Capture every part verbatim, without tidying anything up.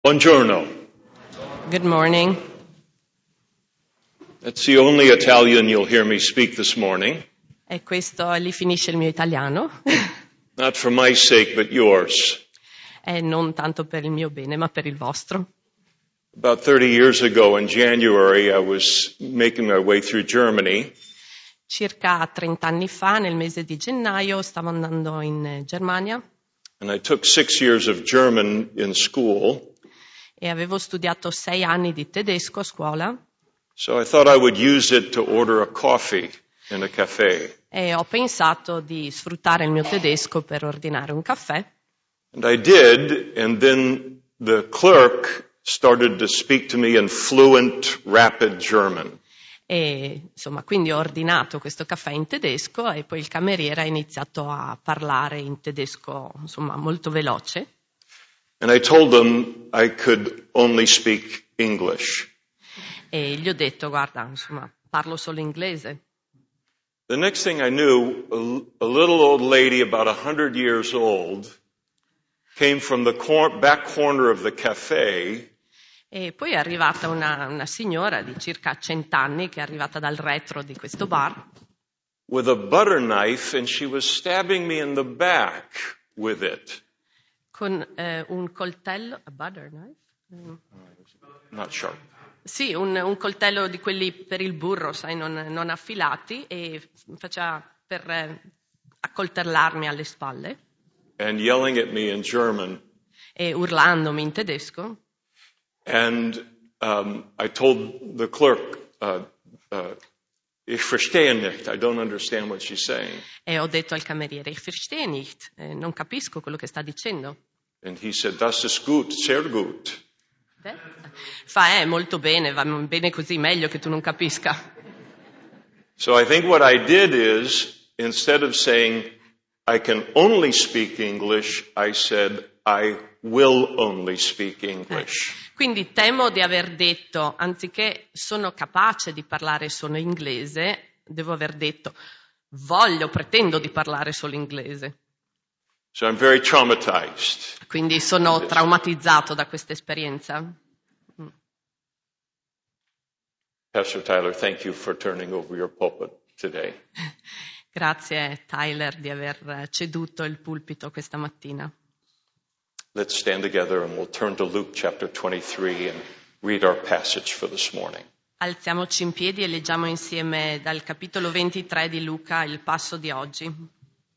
Buongiorno. Good morning. That's the only Italian you'll hear me speak this morning. E questo lì finisce il mio italiano. Not for my sake, but yours. E non tanto per il mio bene, ma per il vostro. About thirty years ago in January, I was making my way through Germany. Circa trenta anni fa, nel mese di gennaio, stavo andando in Germania. And I took six years of German in school. E avevo studiato sei anni di tedesco a scuola. So I thought I would use it to order a coffee in a cafe. E ho pensato di sfruttare il mio tedesco per ordinare un caffè. And I did, and then the clerk started to speak to me in fluent, rapid German. E insomma, quindi ho ordinato questo caffè in tedesco e poi il cameriere ha iniziato a parlare in tedesco, insomma, molto veloce. And I told them I could only speak English. E gli ho detto, guarda, insomma, parlo solo inglese. The next thing I knew, a, a little old lady about a hundred years old came from the cor- back corner of the cafe. E poi è arrivata una, una signora di circa cent'anni che è arrivata dal retro di questo bar. With a butter knife, and she was stabbing me in the back with it. Con eh, un coltello, a butter knife? Mm. Not sharp. Sì, un, un coltello di quelli per il burro, sai, non, non affilati, e faceva per eh, accoltellarmi alle spalle. And yelling at me in German. E urlandomi in tedesco. And um, I told the clerk, uh, uh, ich verstehe nicht, I don't understand what she's saying. E ho detto al cameriere, ich verstehe nicht, eh, non capisco quello che sta dicendo. And he said, das ist gut, sehr gut. Beh, fa, eh, molto bene, va bene così, meglio che tu non capisca. So I think what I did is, instead of saying, I can only speak English, I said, I will only speak English. Eh, quindi temo di aver detto, anziché sono capace di parlare solo inglese, devo aver detto, voglio, pretendo di parlare solo inglese. So I'm very traumatized. Quindi sono traumatizzato da questa esperienza. Pastor Tyler, thank you for turning over your pulpit today. Grazie Tyler di aver ceduto il pulpito questa mattina. Let's stand together and we'll turn to Luke chapter twenty-three and read our passage for this morning. Alziamoci in piedi e leggiamo insieme dal capitolo ventitré di Luca il passo di oggi.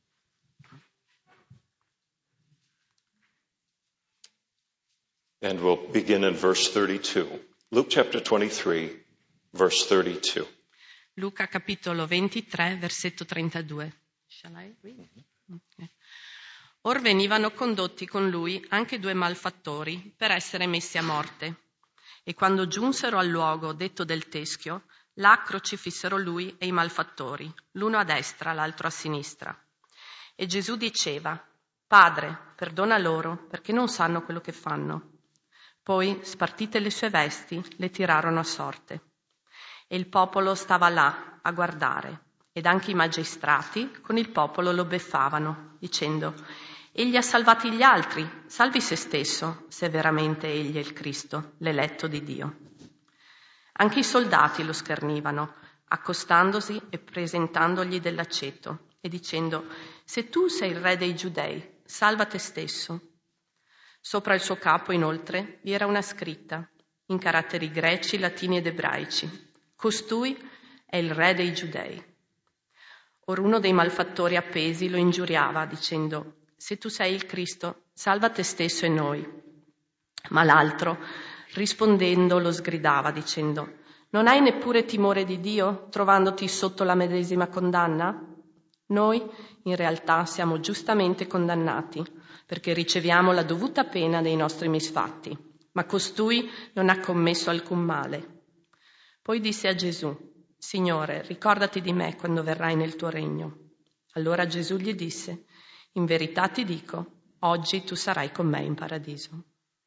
And we'll begin in verse thirty-two. Luke chapter twenty-three, verse thirty-two. Luca capitolo ventitré, versetto trentadue. Shall I read? Okay. Or venivano condotti con lui anche due malfattori per essere messi a morte. E quando giunsero al luogo detto del teschio, là crocifissero lui e i malfattori, l'uno a destra, l'altro a sinistra. E Gesù diceva, Padre, perdona loro, perché non sanno quello che fanno. Poi, spartite le sue vesti, le tirarono a sorte. E il popolo stava là a guardare, ed anche i magistrati con il popolo lo beffavano, dicendo, egli ha salvati gli altri, salvi se stesso, se veramente egli è il Cristo, l'eletto di Dio. Anche i soldati lo schernivano, accostandosi e presentandogli dell'aceto, e dicendo, se tu sei il re dei Giudei, salva te stesso. Sopra il suo capo, inoltre, vi era una scritta, in caratteri greci, latini ed ebraici. Costui è il re dei Giudei. Or uno dei malfattori appesi lo ingiuriava, dicendo, se tu sei il Cristo, salva te stesso e noi. Ma l'altro, rispondendo, lo sgridava, dicendo, non hai neppure timore di Dio, trovandoti sotto la medesima condanna? Noi, in realtà, siamo giustamente condannati, perché riceviamo la dovuta pena dei nostri misfatti, ma costui non ha commesso alcun male. Poi disse a Gesù, Signore, ricordati di me quando verrai nel tuo regno. Allora Gesù gli disse, in verità ti dico, oggi tu sarai con me in paradiso.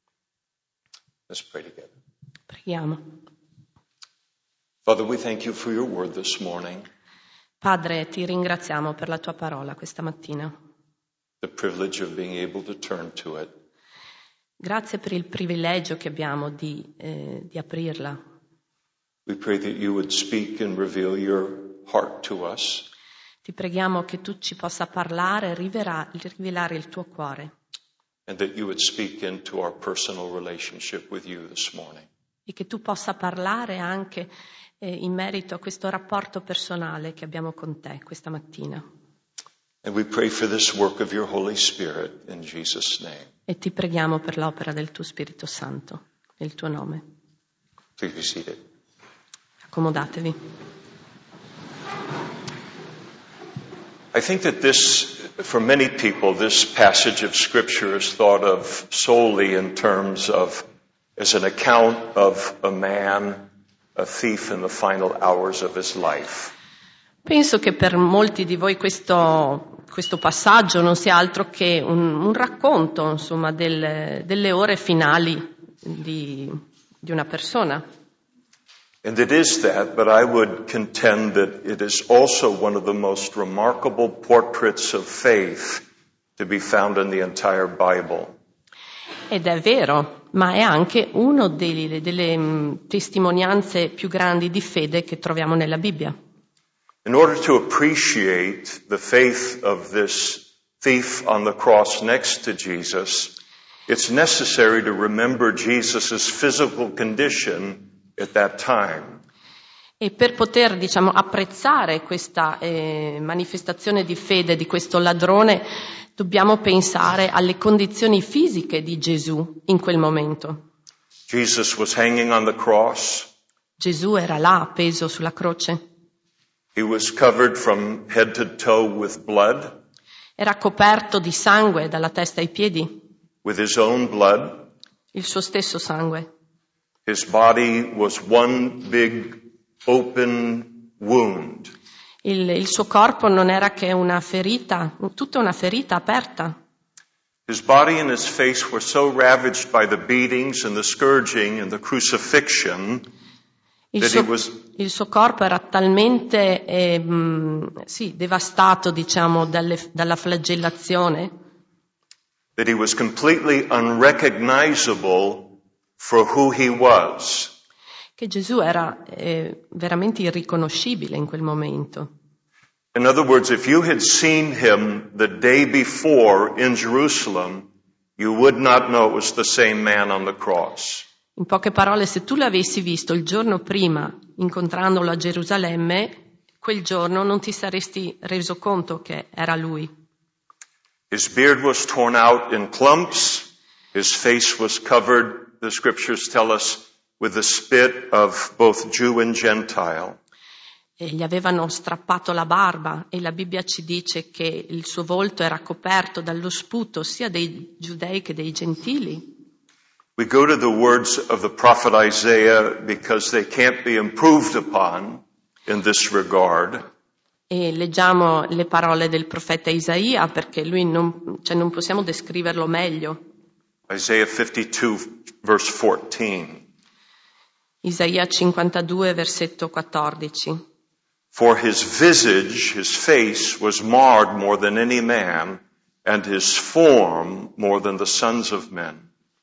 Let's pray together. Preghiamo. Father, we thank you for your word this morning. Padre, ti ringraziamo per la tua parola questa mattina. The privilege of being able to turn to it. Grazie per il privilegio che abbiamo di, eh, di aprirla. We pray that you would speak and reveal your heart to us. Ti preghiamo che tu ci possa parlare, rivela- rivelare il tuo cuore And that you would speak into our personal relationship with you this morning. e che tu possa parlare anche eh, in merito a questo rapporto personale che abbiamo con te questa mattina. And we pray for this work of your Holy Spirit in Jesus' name. E ti preghiamo per l'opera del tuo Spirito Santo, nel tuo nome. Please be seated. Accomodatevi. I think that this, for many people, this passage of Scripture is thought of solely in terms of, as an account of a man, a thief in the final hours of his life. Penso che per molti di voi questo, questo passaggio non sia altro che un, un racconto, insomma, del, delle ore finali di, di una persona. And it is that, but I would contend that it is also one of the most remarkable portraits of faith to be found in the entire Bible. Ed è vero, ma è anche una delle, delle mh, testimonianze più grandi di fede che troviamo nella Bibbia. In order to appreciate the faith of this thief on the cross next to Jesus, it's necessary to remember Jesus' physical condition at that time. E per poter, diciamo, apprezzare questa eh, manifestazione di fede di questo ladrone, dobbiamo pensare alle condizioni fisiche di Gesù in quel momento. Jesus was hanging on the cross. Gesù era là, appeso sulla croce. He was covered from head to toe with blood, Era coperto di sangue dalla testa ai piedi, with his own blood. il suo stesso sangue. His body was one big open wound. Il, il suo corpo non era che una ferita, tutta una ferita aperta. His body and his face were so ravaged by the beatings and the scourging and the crucifixion Il that he suo, was il suo corpo era talmente eh, mh, sì, devastato, diciamo, dalle, dalla flagellazione, that he was completely unrecognizable for who he was. che Gesù era eh, veramente irriconoscibile in quel momento. In other words, if you had seen him the day before in Jerusalem, you would not know it was the same man on the cross. In poche parole, se tu l'avessi visto il giorno prima, incontrandolo a Gerusalemme, quel giorno non ti saresti reso conto che era lui. His beard was torn out in clumps. His face was covered, the scriptures tell us, with the spit of both Jew and Gentile. E gli avevano strappato la barba e la Bibbia ci dice che il suo volto era coperto dallo sputo sia dei giudei che dei gentili. We go to the words of the prophet Isaiah because they can't be improved upon in this regard. E leggiamo le parole del profeta Isaia perché lui non, cioè non possiamo descriverlo meglio. Isaiah fifty-two, verse fourteen. Isaia cinquantadue, versetto quattordici. For his visage, his face, was marred more than any man, and his form more than the sons of men.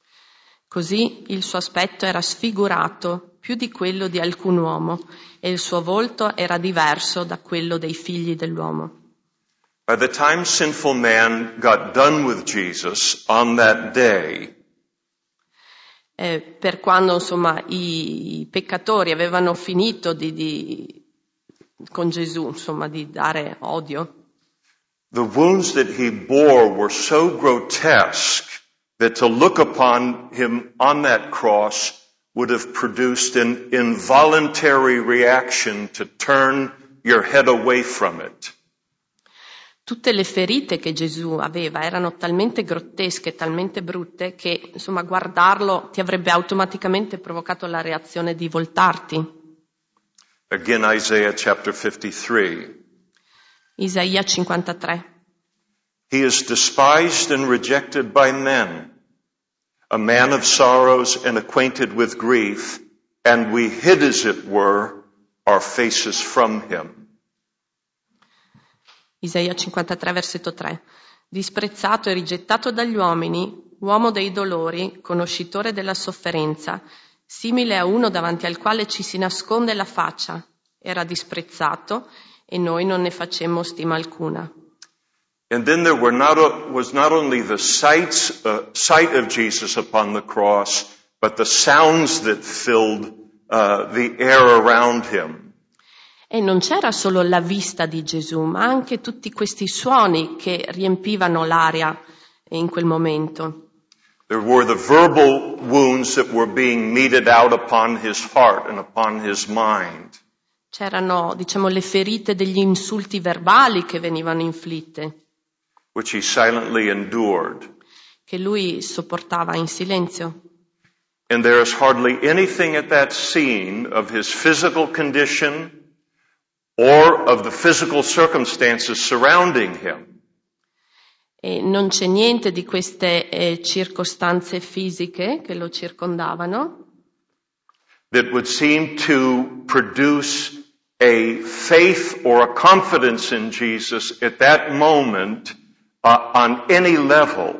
Così il suo aspetto era sfigurato più di quello di alcun uomo e il suo volto era diverso da quello dei figli dell'uomo. By the time sinful man got done with Jesus on that day, Eh, per quando insomma i, i peccatori avevano finito di, di, con Gesù, insomma, di dare odio, the wounds that he bore were so grotesque that to look upon him on that cross would have produced an involuntary reaction to turn your head away from it. tutte le ferite che Gesù aveva erano talmente grottesche, talmente brutte che insomma guardarlo ti avrebbe automaticamente provocato la reazione di voltarti. Again, Isaiah chapter fifty-three. Isaia cinquantatré. He is despised and rejected by men, a man of sorrows and acquainted with grief, and we hid, as it were, our faces from him. Isaia cinquantatré, versetto tre. Disprezzato e rigettato dagli uomini, uomo dei dolori, conoscitore della sofferenza, simile a uno davanti al quale ci si nasconde la faccia. Era disprezzato e noi non ne facemmo stima alcuna. And then there were not a, was not only the sights, uh, sight of Jesus upon the cross, but the sounds that filled uh, the air around him. E non c'era solo la vista di Gesù, ma anche tutti questi suoni che riempivano l'aria in quel momento. There were the verbal wounds that were being meted out upon his heart and upon his mind. C'erano, diciamo, le ferite degli insulti verbali che venivano inflitte, which he silently endured. che lui sopportava in silenzio. And there is hardly anything at that scene of his physical condition or of the physical circumstances surrounding him E non c'è niente di queste eh, circostanze fisiche che lo circondavano that would seem to produce a faith or a confidence in Jesus at that moment uh, on any level.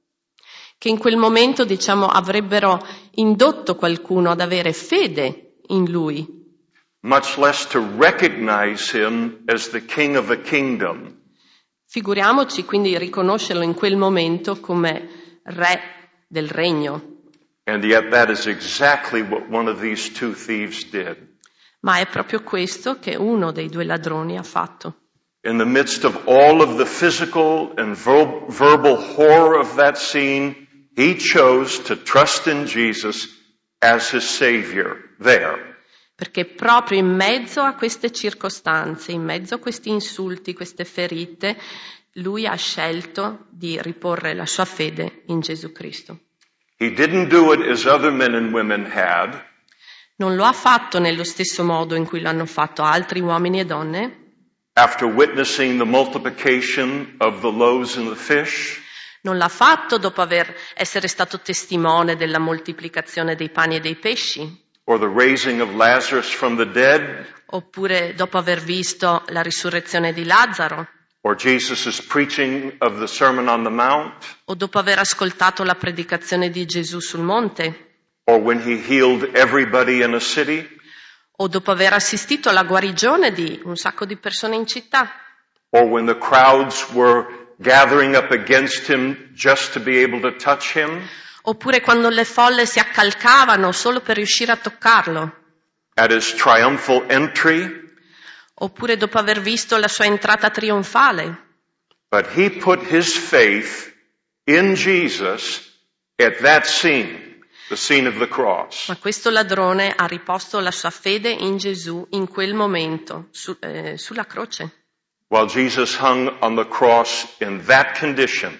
che in quel momento, diciamo, avrebbero indotto qualcuno ad avere fede in lui, much less to recognize him as the king of a kingdom. figuriamoci quindi riconoscerlo in quel momento come re del regno. And yet that is exactly what one of these two thieves did. Ma è proprio questo che uno dei due ladroni ha fatto. In the midst of all of the physical and ver- verbal horror of that scene, he chose to trust in Jesus as his Savior there. Perché proprio in mezzo a queste circostanze, in mezzo a questi insulti, queste ferite, lui ha scelto di riporre la sua fede in Gesù Cristo. He didn't do it as other men and women had. Non lo ha fatto nello stesso modo in cui l'hanno fatto altri uomini e donne. After witnessing the multiplication of the loaves and the fish, Non l'ha fatto dopo aver essere stato testimone della moltiplicazione dei pani e dei pesci, or the raising of Lazarus from the dead, oppure dopo aver visto la risurrezione di Lazzaro, or Jesus' preaching of the Sermon on the Mount, o dopo aver ascoltato la predicazione di Gesù sul monte, or when he healed everybody in a city, o dopo aver assistito alla guarigione di un sacco di persone in città, or when the crowds were gathering up against him just to be able to touch him, oppure quando le folle si accalcavano solo per riuscire a toccarlo, at his triumphal entry, oppure dopo aver visto la sua entrata trionfale. but he put his faith in Jesus at that scene, the scene of the cross. Ma questo ladrone ha riposto la sua fede in Gesù in quel momento, su, eh, sulla croce. While Jesus hung on the cross in that condition,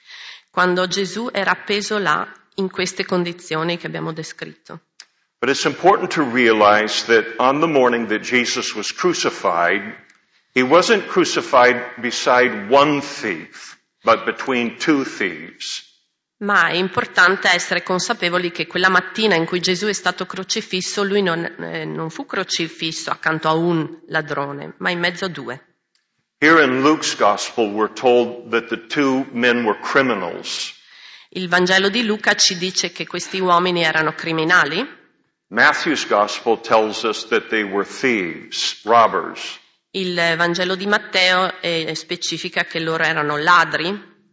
Quando Gesù era appeso là, in queste condizioni che abbiamo descritto. but it's important to realize that on the morning that Jesus was crucified, he wasn't crucified beside one thief, but between two thieves. Ma è importante essere consapevoli che quella mattina in cui Gesù è stato crocifisso, lui non, eh, non fu crocifisso accanto a un ladrone, ma in mezzo a due. Here in Luke's gospel, we're told that the two men were criminals. Il Vangelo di Luca ci dice che questi uomini erano criminali. Matthew's gospel tells us that they were thieves, robbers. Il Vangelo di Matteo eh, specifica che loro erano ladri.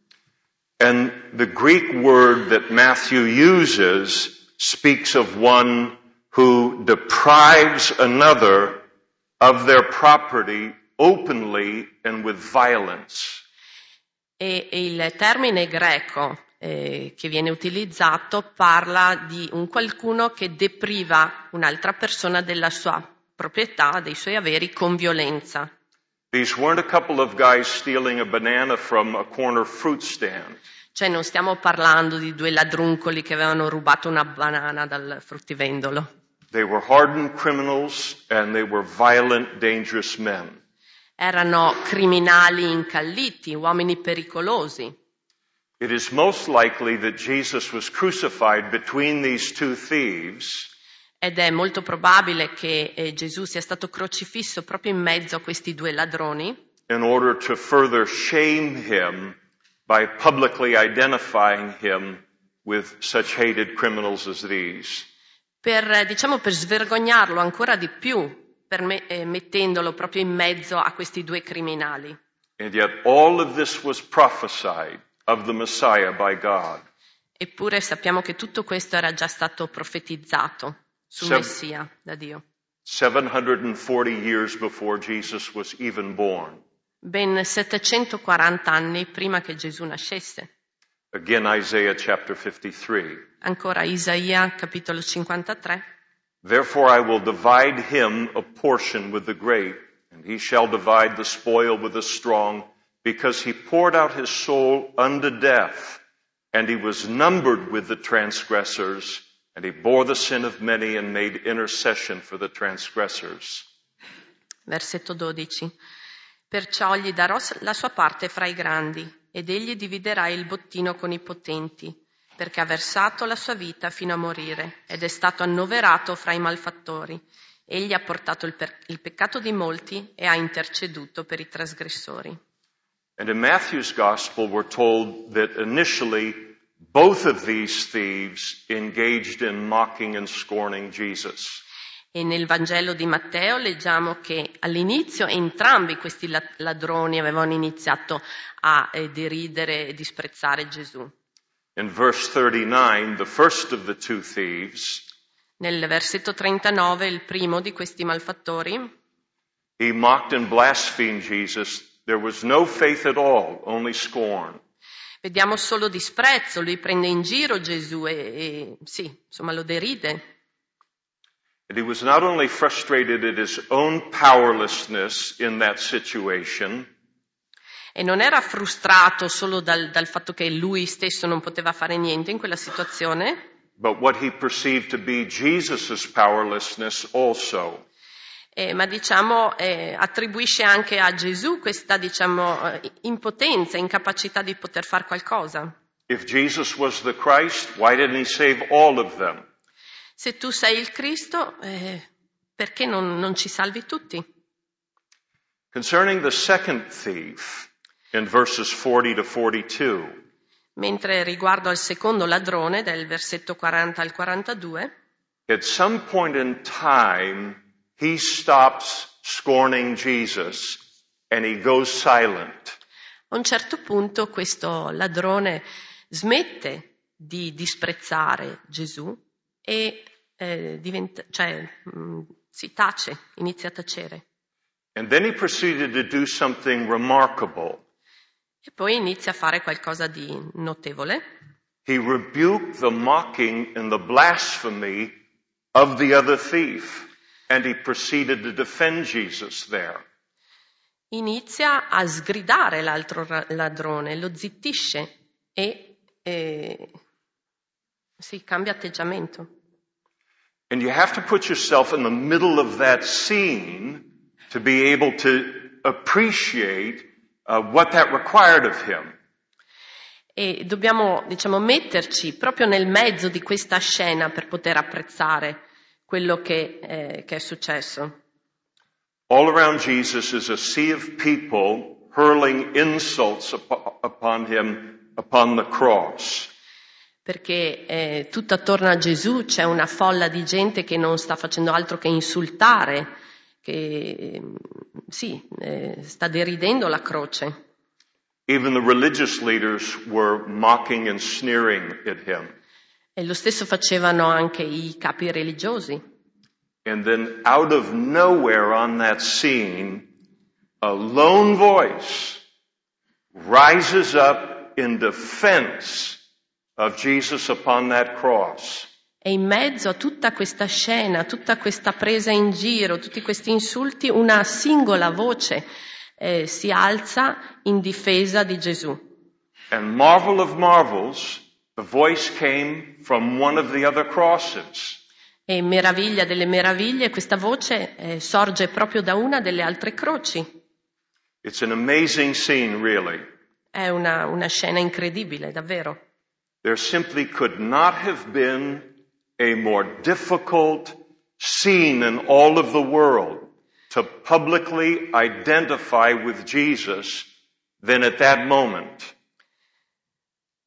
And the Greek word that Matthew uses speaks of one who deprives another of their property openly and with violence. E, e il termine greco eh, che viene utilizzato parla di un qualcuno che depriva un'altra persona della sua proprietà, dei suoi averi, con violenza. These weren't a couple of guys stealing a banana from a corner fruit stand. Cioè non stiamo parlando di due ladruncoli che avevano rubato una banana dal fruttivendolo. They were hardened criminals and they were violent, dangerous men. Erano criminali incalliti, uomini pericolosi. It is most likely that Jesus was crucified between these two thieves Ed è molto probabile che eh, Gesù sia stato crocifisso proprio in mezzo a questi due ladroni in order to further shame him by publicly identifying him with such hated criminals as these. Per, diciamo, per svergognarlo ancora di più, per me, eh, mettendolo proprio in mezzo a questi due criminali. And yet all of this was prophesied of the Messiah by God. Eppure sappiamo che tutto questo era già stato profetizzato sul Sev- Messia da Dio. seven hundred forty years before Jesus was even born. Ben settecentoquaranta anni prima che Gesù nascesse. Again, Isaiah chapter fifty-three. Ancora Isaia, capitolo cinquantatré. Therefore I will divide him a portion with the great, and he shall divide the spoil with the strong, because he poured out his soul unto death, and he was numbered with the transgressors, and he bore the sin of many and made intercession for the transgressors. Versetto dodici. Perciò gli darò la sua parte fra i grandi, ed egli dividerà il bottino con i potenti, perché ha versato la sua vita fino a morire, ed è stato annoverato fra i malfattori. Egli ha portato il, per- il peccato di molti e ha interceduto per i trasgressori. And in Matthew's gospel we're told that initially both of these thieves engaged in mocking and scorning Jesus. E nel Vangelo di Matteo leggiamo che all'inizio entrambi questi la- ladroni avevano iniziato a eh, deridere e disprezzare Gesù. In verse thirty-nine, the first of the two thieves, Nel versetto trentanove, il primo di questi malfattori, he mocked and blasphemed Jesus. There was no faith at all, only scorn. vediamo solo disprezzo, lui prende in giro Gesù e, e sì, insomma lo deride. And he was not only frustrated at his own powerlessness in that situation, E non era frustrato solo dal, dal fatto che lui stesso non poteva fare niente in quella situazione, but what he perceived to be Jesus' powerlessness also. eh, ma diciamo eh, attribuisce anche a Gesù questa diciamo eh, impotenza, incapacità di poter fare qualcosa. If Jesus was the Christ, why didn't he save all of them? Se tu sei il Cristo, eh, perché non, non ci salvi tutti? Concerning the second thief, in verses forty to forty-two, Mentre riguardo al secondo ladrone, del versetto quaranta al quarantadue, at some point in time, he stops scorning Jesus and he goes silent. a un certo punto questo ladrone smette di disprezzare Gesù e eh, diventa, cioè, mh, si tace, inizia a tacere. And then he proceeded to do something remarkable. E poi inizia a fare qualcosa di notevole. He rebuked the mocking and the blasphemy of the other thief, and he proceeded to defend Jesus there. Inizia a sgridare l'altro ra- ladrone, lo zittisce e eh, si cambia atteggiamento. And you have to put yourself in the middle of that scene to be able to appreciate uh, what that required of him. E dobbiamo, diciamo, metterci proprio nel mezzo di questa scena per poter apprezzare quello che, eh, che è successo. All around Jesus is a sea of people hurling insults up- upon him upon the cross. Perché eh, tutto attorno a Gesù c'è una folla di gente che non sta facendo altro che insultare, che eh, sì, eh, sta deridendo la croce. Even the religious leaders were mocking and sneering at him. E lo stesso facevano anche i capi religiosi. And then out of nowhere on that scene, a lone voice rises up in defense of Jesus upon that cross. E in mezzo a tutta questa scena, tutta questa presa in giro, tutti questi insulti, una singola voce eh, si alza in difesa di Gesù. And marvel of marvels, the voice came from one of the other crosses. E meraviglia delle meraviglie, questa voce eh, sorge proprio da una delle altre croci. It's an amazing scene, really. È una, una scena incredibile, davvero. There simply could not have been a more difficult scene in all of the world to publicly identify with Jesus than at that moment.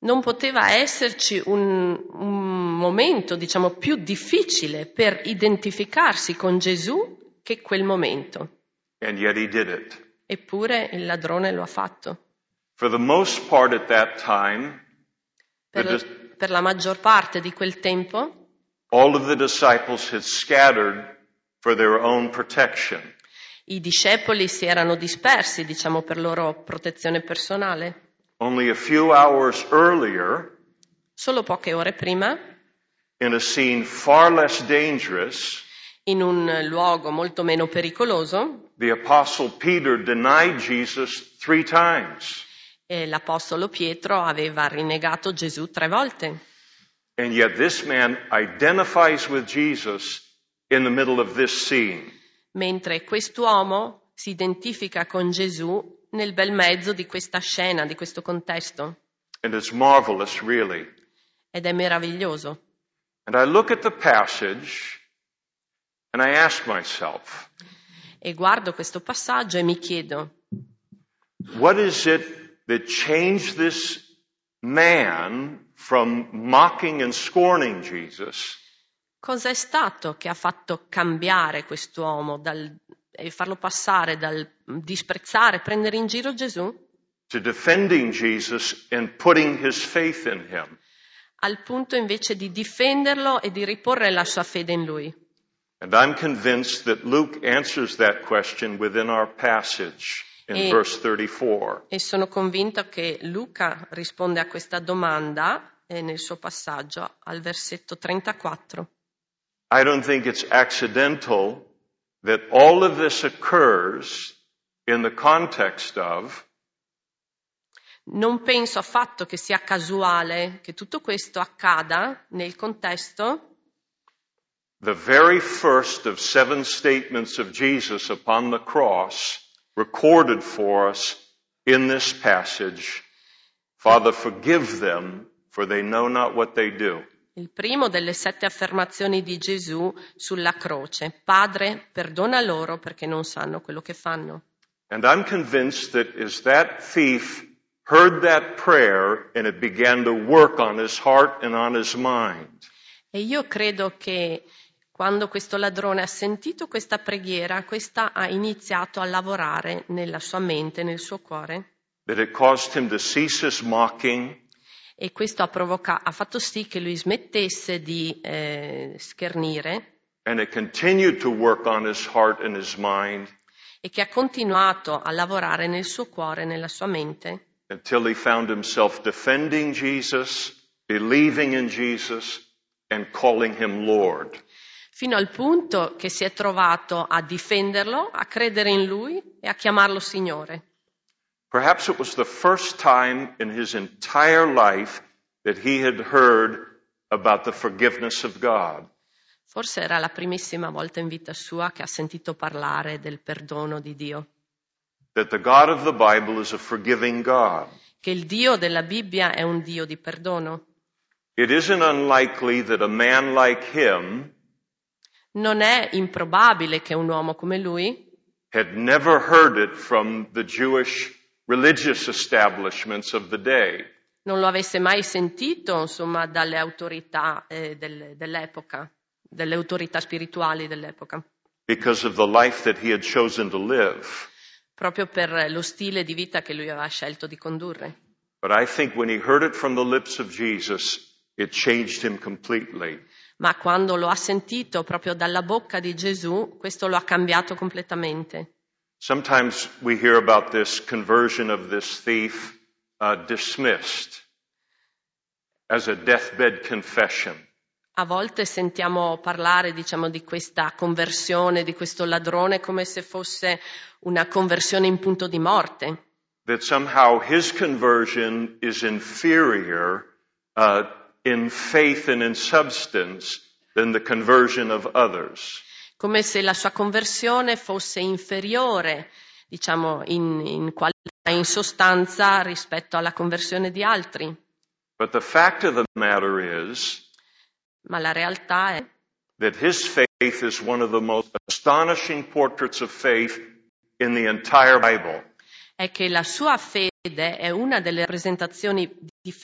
Non poteva esserci un, un momento, diciamo, più difficile per identificarsi con Gesù che quel momento. And yet he did it. Eppure il ladrone lo ha fatto. For the most part at that time, Per, the dis- per la maggior parte di quel tempo, all of the disciples had scattered for their own protection. i discepoli si erano dispersi, diciamo, per loro protezione personale. Only a few hours earlier, Solo poche ore prima, in a scene far less dangerous, in un luogo molto meno pericoloso, the apostle Peter denied Jesus three times. eh, l'apostolo Pietro aveva rinnegato Gesù tre volte. And yet this man identifies with Jesus in the middle of this scene. Mentre quest'uomo si identifica con Gesù nel bel mezzo di questa scena, di questo contesto. And it's marvelous, really. Ed è meraviglioso. And I look at the passage and I ask myself, E guardo questo passaggio e mi chiedo, what is it that changed this man from mocking and scorning Jesus cos'è stato che ha fatto cambiare quest'uomo dal, e farlo passare dal disprezzare, prendere in giro Gesù, to defending Jesus and putting his faith in him? al punto invece di difenderlo e di riporre la sua fede in lui? And I'm convinced that Luke answers that question within our passage in E- verse thirty-four. E sono convinta che Luca risponde a questa domanda eh, nel suo passaggio al versetto trentaquattro. I don't think it's accidental that all of this occurs in the context of Non penso affatto che sia casuale che tutto questo accada nel contesto the very first of seven statements of Jesus upon the cross recorded for us in this passage. Father, forgive them, for they know not what they do. il primo delle sette affermazioni di Gesù sulla croce. Padre, perdona loro perché non sanno quello che fanno. And I'm convinced that as that thief heard that prayer and it began to work on his heart and on his mind, E io credo che quando questo ladrone ha sentito questa preghiera, questa ha iniziato a lavorare nella sua mente, nel suo cuore, that it caused him to cease his mocking, e questo ha, provoca- ha fatto sì che lui smettesse di eh, schernire and it continued to work on his heart and his mind e che ha continuato a lavorare nel suo cuore, nella sua mente, until he found himself defending Jesus, believing in Jesus, and calling him Lord. fino al punto che si è trovato a difenderlo, a credere in lui e a chiamarlo Signore. Perhaps it was the first time in his entire life that he had heard about the forgiveness of God. Forse era la primissima volta in vita sua che ha sentito parlare del perdono di Dio, That the God of the Bible is a forgiving God. che il Dio della Bibbia è un Dio di perdono. It isn't unlikely that a man like him Non è improbabile che un uomo come lui had never heard it from the Jewish religious establishments of the day. non lo avesse mai sentito, insomma, dalle autorità eh, del- dell'epoca, delle autorità spirituali dell'epoca, Because of the life that he had chosen to live. proprio per lo stile di vita che lui aveva scelto di condurre. But I think when he heard it from the lips of Jesus, it changed him completely. Ma quando lo ha sentito proprio dalla bocca di Gesù, questo lo ha cambiato completamente. Sometimes we hear about this conversion of this thief uh, dismissed as a deathbed confession. A volte sentiamo parlare, diciamo, di questa conversione, di questo ladrone, come se fosse una conversione in punto di morte, That somehow his conversion is inferior uh, in faith and in substance than the conversion of others. come se la sua conversione fosse inferiore, diciamo, in, in qualità e in sostanza rispetto alla conversione di altri. But the fact of the matter is Ma la realtà è that his faith is one of the most astonishing portraits of faith in the entire Bible. è che la sua fede è una delle rappresentazioni di fede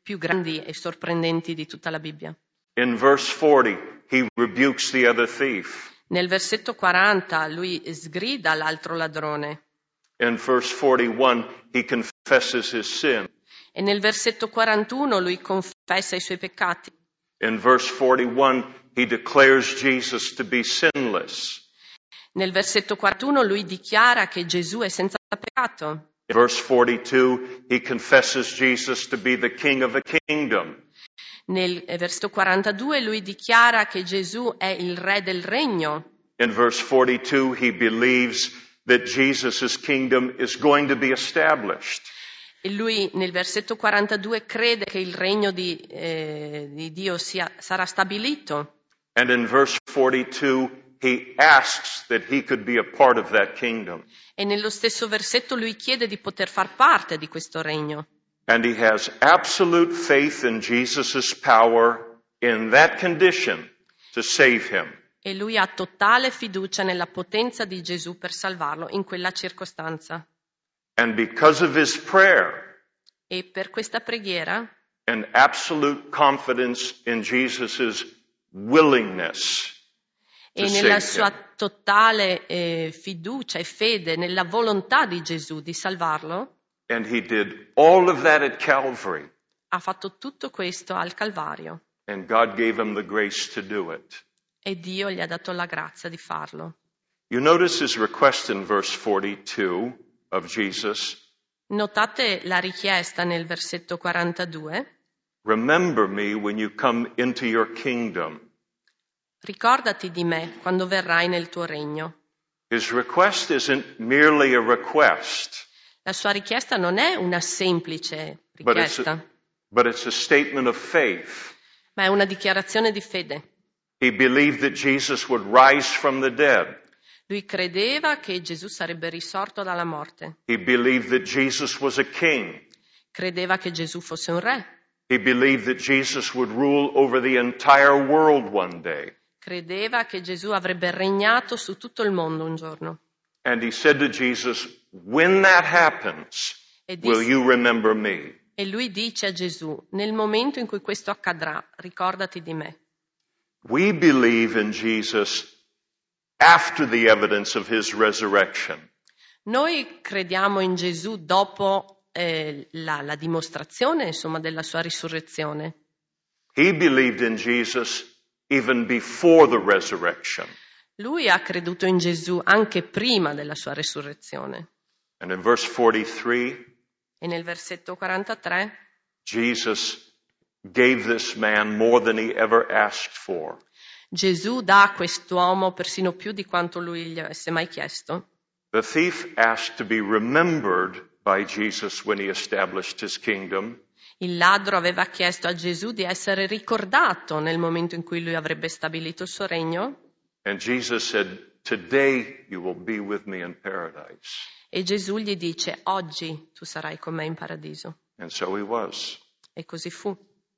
più grandi e sorprendenti di tutta la Bibbia. In verse forty, he rebukes the other thief. Nel versetto quaranta lui sgrida l'altro ladrone In verse forty-one, he confesses his sin. e nel versetto quarantuno lui confessa i suoi peccati. In verse forty-one, he declares Jesus to be sinless. Nel versetto quarantuno lui dichiara che Gesù è senza peccato. In verse forty-two, he confesses Jesus to be the king of a kingdom. Nel versetto quarantadue lui dichiara che Gesù è il re del regno. In verse forty-two, he believes that Jesus' kingdom is going to be established. E lui nel versetto quarantadue crede che il regno di, eh, di Dio sia, sarà stabilito. And in verse forty-two, he asks that he could be a part of that kingdom. E nello stesso versetto lui chiede di poter far parte di questo regno. And he has absolute faith in Jesus' power in that condition to save him. E lui ha totale fiducia nella potenza di Gesù per salvarlo in quella circostanza. And because of his prayer E per questa preghiera and absolute confidence in Jesus' willingness to e nella save sua him, totale eh, fiducia e fede nella volontà di Gesù di salvarlo, and he did all of that at Calvary, ha fatto tutto questo al Calvario and God gave him the grace to do it. e Dio gli ha dato la grazia di farlo. You notice his request in verse forty-two of Jesus. Notate la richiesta nel versetto quarantadue. Remember me when you come into your kingdom. Ricordati di me quando verrai nel tuo regno. His request isn't merely a request, La sua richiesta non è una semplice but it's richiesta, a, but it's a statement of faith. ma è una dichiarazione di fede. He believed that Jesus would rise from the dead. Lui credeva che Gesù sarebbe risorto dalla morte. He believed that Jesus was a king. Credeva che Gesù fosse un re. He believed that Jesus would rule over the entire world one day. Credeva che Gesù avrebbe regnato su tutto il mondo un giorno. And he said to Jesus, when that happens, E, will disse, you remember me? e lui dice a Gesù, nel momento in cui questo accadrà, ricordati di me. We believe in Jesus after the evidence of his resurrection. Noi crediamo in Gesù dopo eh, la, la dimostrazione, insomma, della sua risurrezione. He believed in Jesus even before the resurrection. Lui ha creduto in Gesù anche prima della sua risurrezione. And in verse forty-three, E nel versetto quarantatré Jesus gave this man more than he ever asked for. Gesù dà a quest'uomo persino più di quanto lui gli avesse mai chiesto. The thief asked to be remembered by Jesus when he established his kingdom. Il ladro aveva chiesto a Gesù di essere ricordato nel momento in cui lui avrebbe stabilito il suo regno. And Jesus said, today you will be with me in paradise. E Gesù gli dice, oggi tu sarai con me in paradiso. And so he was. E così fu.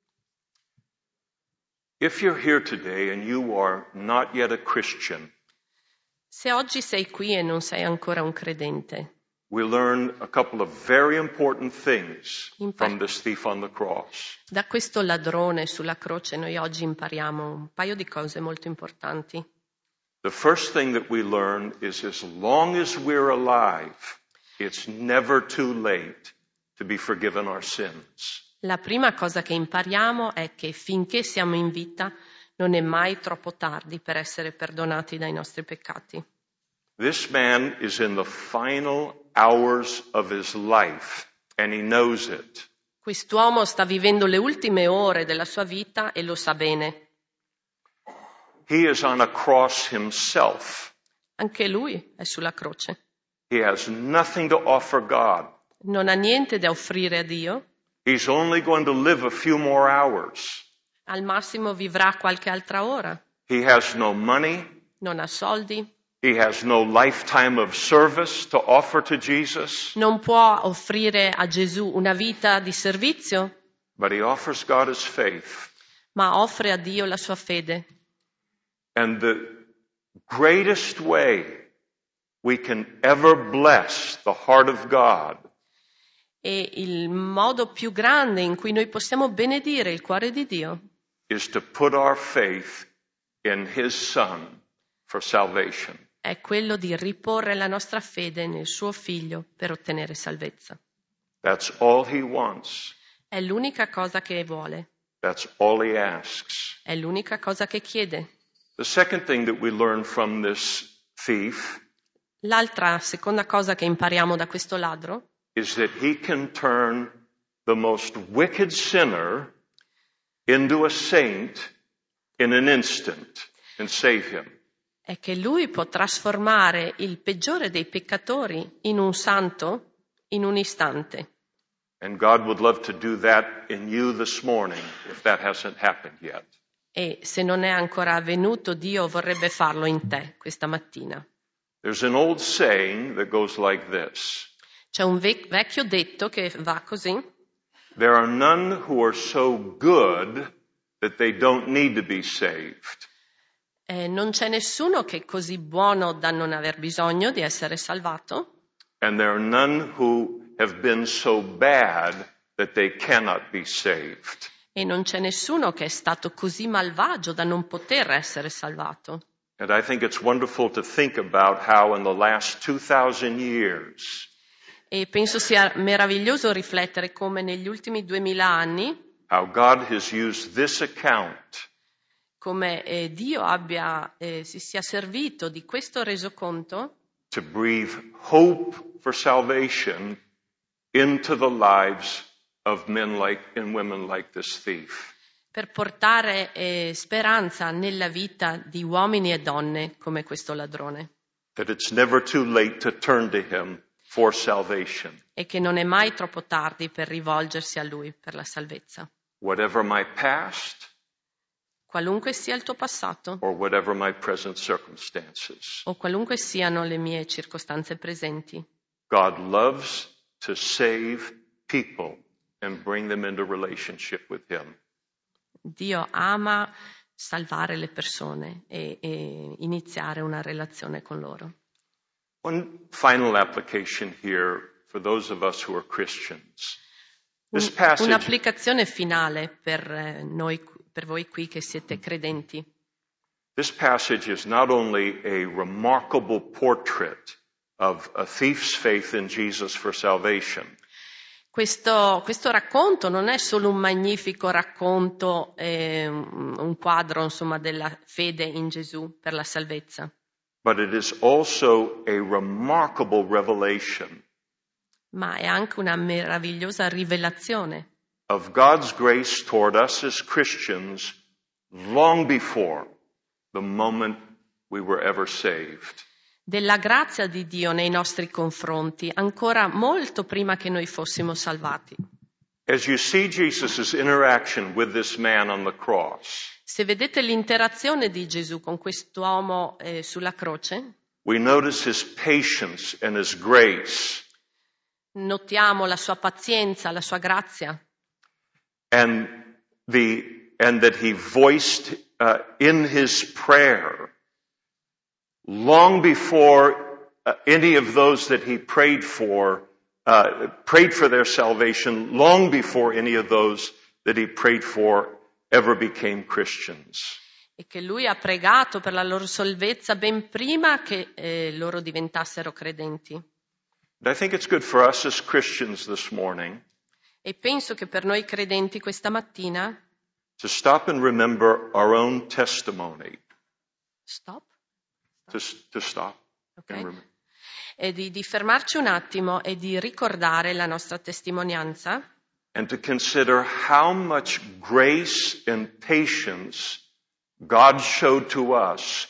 If you're here today and you are not yet a Christian, Se oggi sei qui e non sei ancora un credente, we learn a couple of very important things In from fact- this thief on the cross. da questo ladrone sulla croce noi oggi impariamo un paio di cose molto importanti. The first thing that we learn is as long as we're alive, it's never too late to be forgiven our sins. La prima cosa che impariamo è che finché siamo in vita non è mai troppo tardi per essere perdonati dai nostri peccati. This man is in the final hours of his life, and he knows it. Quest'uomo sta vivendo le ultime ore della sua vita e lo sa bene. He is on a cross himself. Anche lui è sulla croce. He has nothing to offer God. Non ha niente da offrire a Dio. He's only going to live a few more hours. Al massimo vivrà qualche altra ora. He has no money. Non ha soldi. He has no lifetime of service to offer to Jesus. Non può offrire a Gesù una vita di servizio, But he offers God his faith. ma offre a Dio la sua fede. And the greatest way we can ever bless the heart of God E il modo più grande in cui noi possiamo benedire il cuore di Dio is to put our faith in His Son for salvation. è quello di riporre la nostra fede nel suo Figlio per ottenere salvezza. That's all He wants. È l'unica cosa che vuole, That's all He asks. è l'unica cosa che chiede. The second thing that we learn from this thief L'altra, seconda cosa che impariamo da questo ladro is that he can turn the most wicked sinner into a saint in an instant and save him. è che lui può trasformare il peggiore dei peccatori in un santo in un istante. And God would love to do that in you this morning if that hasn't happened yet. E se non è ancora avvenuto, Dio vorrebbe farlo in te questa mattina. There's an old saying that goes like this. C'è un vec- vecchio detto che va così. There are none who are so good that they don't need to be saved. Eh, non c'è nessuno che è così buono da non aver bisogno di essere salvato. And there are none who have been so bad that they cannot be saved. E non c'è nessuno che è stato così malvagio da non poter essere salvato. And I think it's wonderful to think about how in the last two thousand years E penso sia meraviglioso riflettere come negli ultimi duemila anni, how God has used this account come eh, Dio abbia, eh, si sia servito di questo resoconto to breathe hope for salvation into the lives of men like and women like this thief. per portare eh, speranza nella vita di uomini e donne come questo ladrone. That it's never too late to turn to Him for salvation. E che non è mai troppo tardi per rivolgersi a Lui per la salvezza. Whatever my past Qualunque sia il tuo passato or whatever my present circumstances, o qualunque siano le mie circostanze presenti, God loves to save people and bring them into relationship with Him. Dio ama salvare le persone e, e iniziare una relazione con loro. One final application here for those of us who are Christians. This Un- passage, un'applicazione finale per eh, noi, per voi qui che siete credenti. this passage is not only a remarkable portrait of a thief's faith in Jesus for salvation, Questo, questo racconto non è solo un magnifico racconto, eh, un un quadro, insomma, della fede in Gesù per la salvezza, but it is also a remarkable revelation ma è anche una meravigliosa rivelazione of God's grace toward us as Christians long before the moment we were ever saved. della grazia di Dio nei nostri confronti, ancora molto prima che noi fossimo salvati. As you see Jesus' interaction with this man on the cross, Se vedete l'interazione di Gesù con quest'uomo eh, sulla croce, we notice his patience and his grace, notiamo la sua pazienza, la sua grazia, and the and that he voiced uh, in his prayer long before uh, any of those that he prayed for uh, prayed for their salvation, long before any of those that he prayed for ever became Christians. e che lui ha pregato per la loro salvezza ben prima che eh, loro diventassero credenti. And I think it's good for us as Christians this morning E penso che per noi credenti questa mattina, to stop and remember our own testimony. stop, To, to stop ok? and remember. E di, di fermarci un attimo e di ricordare la nostra testimonianza And to consider how much grace and patience God showed to us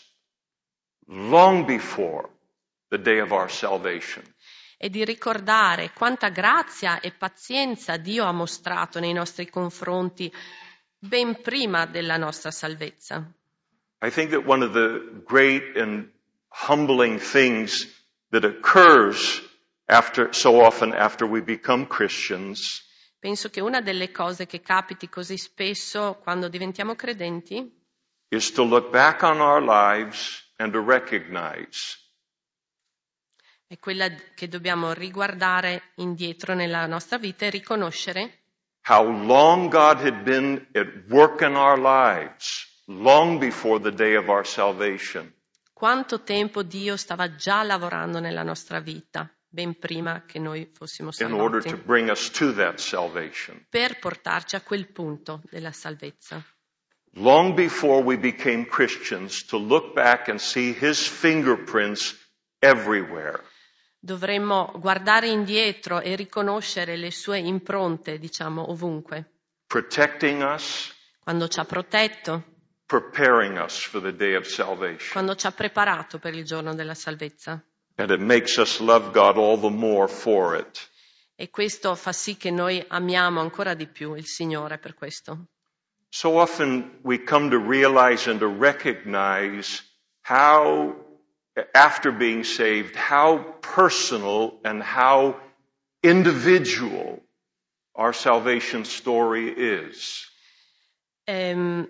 long before the day of our salvation. e di ricordare quanta grazia e pazienza Dio ha mostrato nei nostri confronti ben prima della nostra salvezza. I think that one of the great and humbling things that occurs after, so often after we become Christians Penso che una delle cose che capiti così spesso quando diventiamo credenti is to look back on our lives and to recognize è quella che dobbiamo riguardare indietro nella nostra vita e riconoscere how long God had been at work in our lives long before the day of our salvation. quanto tempo Dio stava già lavorando nella nostra vita, ben prima che noi fossimo in order to salvati, bring us to that salvation. per portarci a quel punto della salvezza. Long before we became Christians, to look back and see His fingerprints everywhere. Dovremmo guardare indietro e riconoscere le sue impronte, diciamo, ovunque. Protecting us, Quando ci ha protetto, preparing us for the day of salvation. quando ci ha preparato per il giorno della salvezza. And it makes us love God all the more for it. E questo fa sì che noi amiamo ancora di più il Signore per questo. So often we come to realize and to recognize how, after being saved, how personal and how individual our salvation story is. Ehm,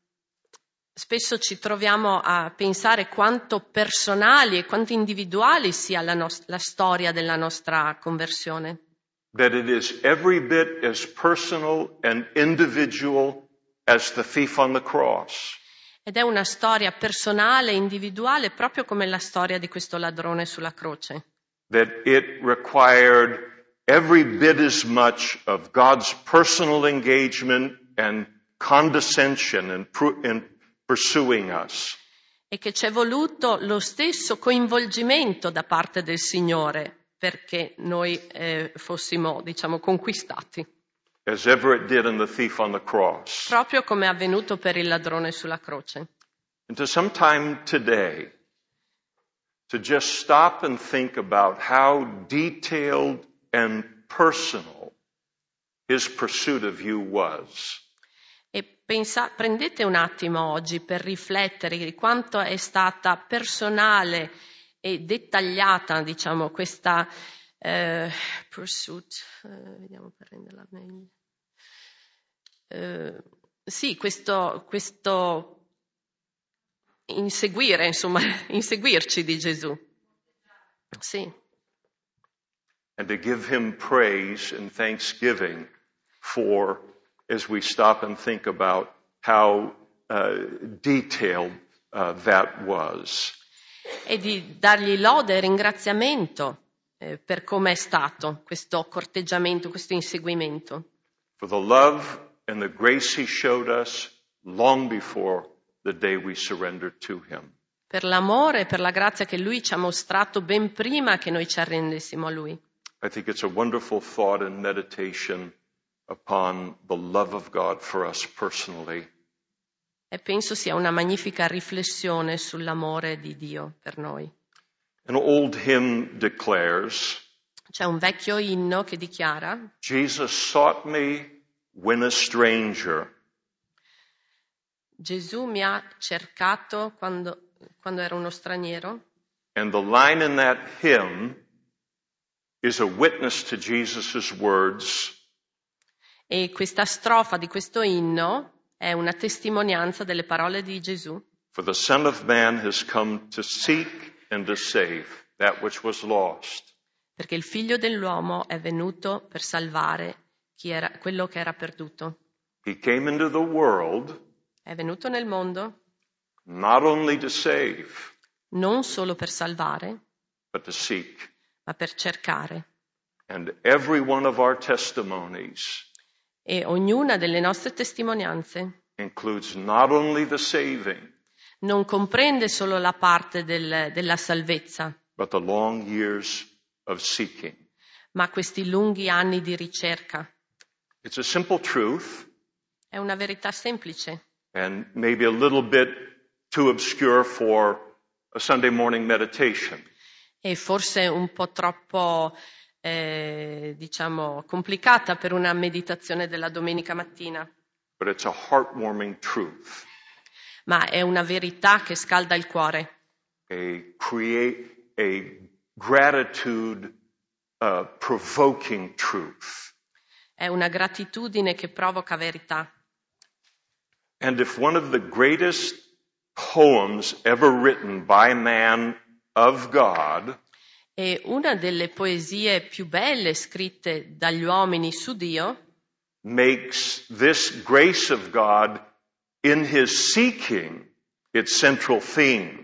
spesso ci troviamo a pensare quanto personali e quanto individuali sia la, nos- la storia della nostra conversione. That it is every bit as personal and individual as the thief on the cross. Ed è una storia personale, individuale, proprio come la storia di questo ladrone sulla croce. That it required every bit as much of God's personal engagement and condescension in, pr- in pursuing us. E che c'è voluto lo stesso coinvolgimento da parte del Signore perché noi eh, fossimo, diciamo, conquistati. As ever it did in the thief on the cross. Proprio come è avvenuto per il ladrone sulla croce. And to sometime today, to just stop and think about how detailed and personal His pursuit of you was. E pensa, prendete un attimo oggi per riflettere di quanto è stata personale e dettagliata, diciamo, questa eh, pursuit. Eh, vediamo per renderla meglio. Eh, sì, questo, questo inseguire, insomma, inseguirci di Gesù. Sì. And to give Him praise and thanksgiving for, as we stop and think about how uh, detailed uh, that was. E di dargli lode e ringraziamento eh, per come è stato questo corteggiamento, questo inseguimento. For the love and the grace He showed us long before the day we surrendered to Him. Per l'amore e per la grazia che Lui ci ha mostrato ben prima che noi ci arrendessimo a Lui. I think it's a wonderful thought and meditation upon the love of God for us personally. E penso sia una magnifica riflessione sull'amore di Dio per noi. An old hymn declares, C'è un vecchio inno che dichiara: Jesus sought me when a stranger. Gesù mi ha cercato quando, quando ero uno straniero. And the line in that hymn is a witness to Jesus' words. E questa strofa di questo inno è una testimonianza delle parole di Gesù. For the Son of Man has come to seek and to save that which was lost. Perché il figlio dell'uomo è venuto per salvare chi era, quello che era perduto. He came into the world È venuto nel mondo not only to save, non solo per salvare, but to seek. ma per cercare. And every one of our testimonies E ognuna delle nostre testimonianze includes not only the saving, non comprende solo la parte del, della salvezza, but the long years of seeking. ma questi lunghi anni di ricerca. It's a simple truth, È una verità semplice and maybe a little bit too obscure for a Sunday morning meditation. e forse un po' troppo, eh, diciamo, complicata per una meditazione della domenica mattina, But it's a heartwarming truth, ma è una verità che scalda il cuore, a create a gratitude uh, provoking truth. è una gratitudine che provoca verità. And if one of the greatest poems ever written by man of God E una delle poesie più belle scritte dagli uomini su Dio makes this grace of God in his seeking its central theme.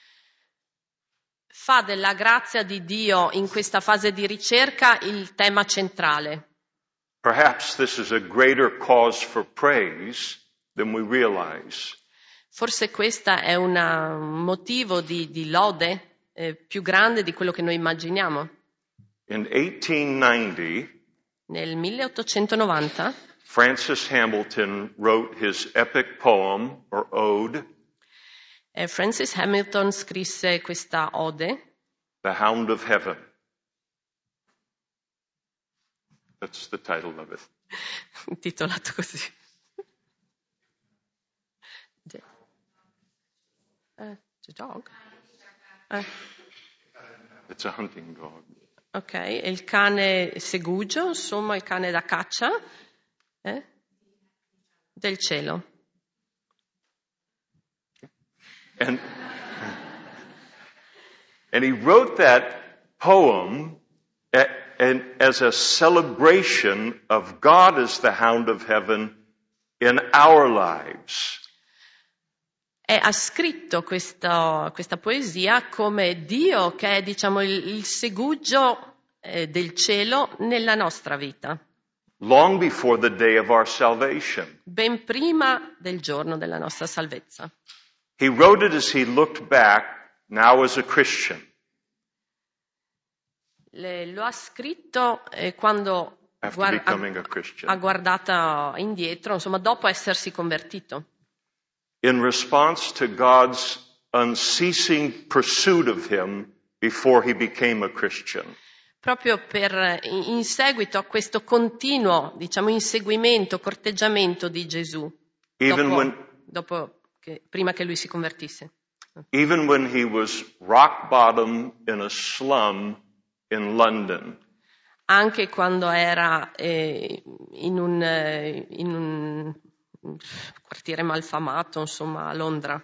fa della grazia di Dio in questa fase di ricerca il tema centrale. Perhaps this is a greater cause for praise than we realize. Forse questo è una, un motivo di, di lode eh, più grande di quello che noi immaginiamo. In eighteen ninety, Nel milleottocentonovanta Francis Hamilton wrote his epic poem or ode, eh, Francis Hamilton scrisse questa ode, The Hound of Heaven. That's the title of it. intitolato così. The, uh, the dog? Eh, It's a hunting dog. ok, è il cane segugio, insomma il cane da caccia eh, del cielo. And, and he wrote that poem a, and as a celebration of God as the Hound of Heaven in our lives. E ha scritto questo, questa poesia come Dio che è, diciamo, il, il segugio eh, del cielo nella nostra vita, Long before the day of our salvation. ben prima del giorno della nostra salvezza. He wrote it as he looked back, now as a Christian. Le, lo ha scritto eh, quando After guar- becoming ha, a Christian. ha guardato indietro, insomma, dopo essersi convertito. In response to God's unceasing pursuit of him before he became a Christian. Proprio per, in seguito a questo continuo, diciamo, inseguimento, corteggiamento di Gesù, Even dopo, when, dopo che, prima che lui si convertisse. even when he was rock bottom in a slum in London. Anche quando era eh, in, un, eh, in un quartiere malfamato, insomma, a Londra.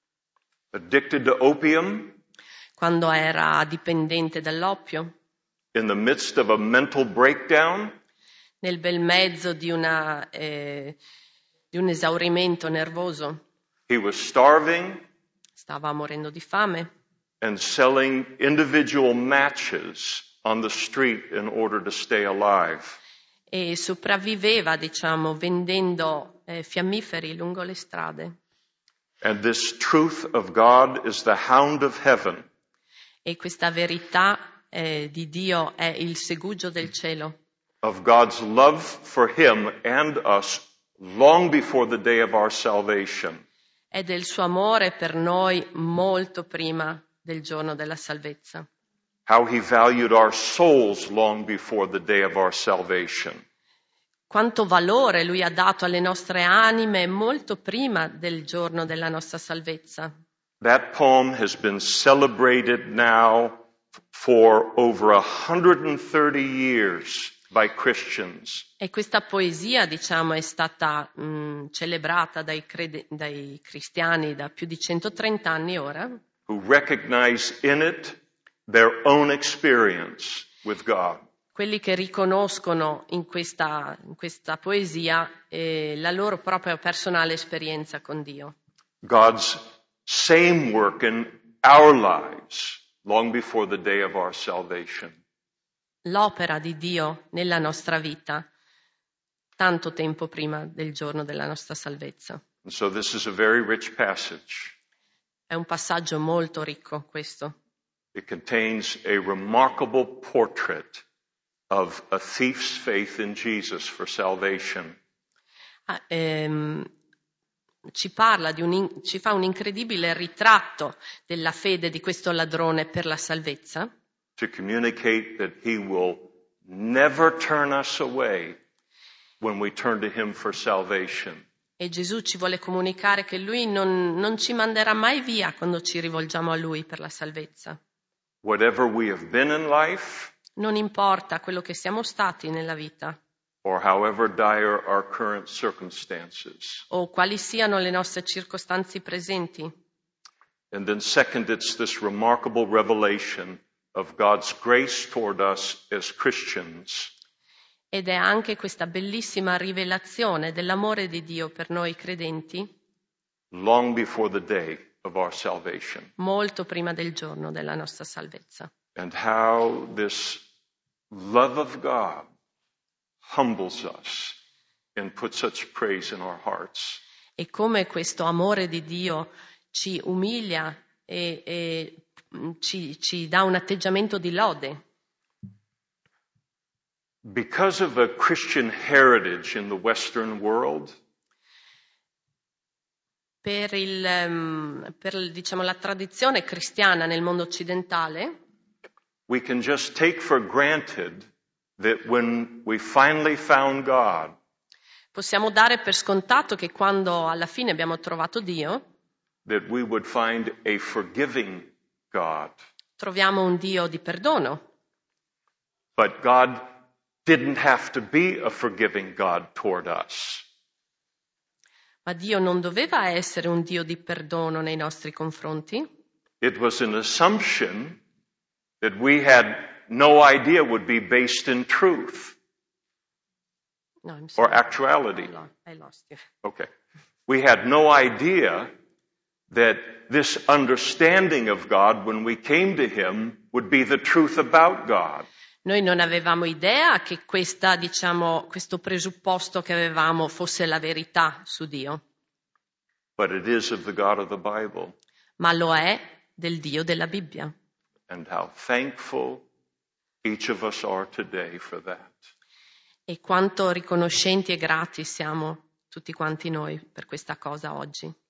Addicted to opium. Quando era dipendente dall'oppio. In the midst of a mental breakdown. Nel bel mezzo di, una, eh, di un esaurimento nervoso. He was starving. Stava morendo di fame. And selling individual matches on the street in order to stay alive. E sopravviveva, diciamo, vendendo eh, fiammiferi lungo le strade. And this truth of God is the hound of heaven. E questa verità eh, di Dio è il segugio del cielo. Of God's love for him and us long before the day of our salvation. È del suo amore per noi molto prima del giorno della salvezza. How he valued our souls long before the day of our salvation. Quanto valore lui ha dato alle nostre anime molto prima del giorno della nostra salvezza. That poem has been celebrated now for over one hundred thirty years by Christians. E questa poesia, diciamo, è stata mh, celebrata dai, crede- dai cristiani da più di centotrenta anni ora. Who recognize in it their own experience with God. Quelli che riconoscono in questa, in questa poesia eh, la loro propria personale esperienza con Dio. God's same work in our lives long before the day of our salvation. L'opera di Dio nella nostra vita tanto tempo prima del giorno della nostra salvezza. And so this is a very rich passage. È un passaggio molto ricco questo. It contains a remarkable portrait of a thief's faith in Jesus for salvation. Ah, ehm, ci parla di un in, ci fa un incredibile ritratto della fede di questo ladrone per la salvezza. To communicate that he will never turn us away when we turn to him for salvation. E Gesù ci vuole comunicare che lui non, non ci manderà mai via quando ci rivolgiamo a lui per la salvezza. Whatever we have been in life, Non importa quello che siamo stati nella vita or however dire our current circumstances. o quali siano le nostre circostanze presenti. And then second, it's this remarkable revelation of God's grace toward us as Christians. Ed è anche questa bellissima rivelazione dell'amore di Dio per noi credenti, Long before the day of our salvation. molto prima del giorno della nostra salvezza. And how this love of God humbles us and puts such praise in our hearts. E come questo amore di Dio ci umilia e, e ci, ci dà un atteggiamento di lode. Because of a Christian heritage in the Western world, Per, il, um, per diciamo, la tradizione cristiana nel mondo occidentale, we can just take for granted that when we finally found God, possiamo dare per scontato che quando alla fine abbiamo trovato Dio, that we would find a forgiving God. troviamo un Dio di perdono. But God didn't have to be a forgiving God toward us. Ma Dio non doveva essere un Dio di perdono nei nostri confronti. It was an assumption that we had no idea would be based in truth No, I'm or sorry. actuality. I lo- I lost you. Okay. We had no idea that this understanding of God when we came to Him would be the truth about God. Noi non avevamo idea che questa, diciamo, questo presupposto che avevamo fosse la verità su Dio, But it is of the God of the Bible. ma lo è del Dio della Bibbia. And how thankful each of us are today for that. E quanto riconoscenti e grati siamo tutti quanti noi per questa cosa oggi.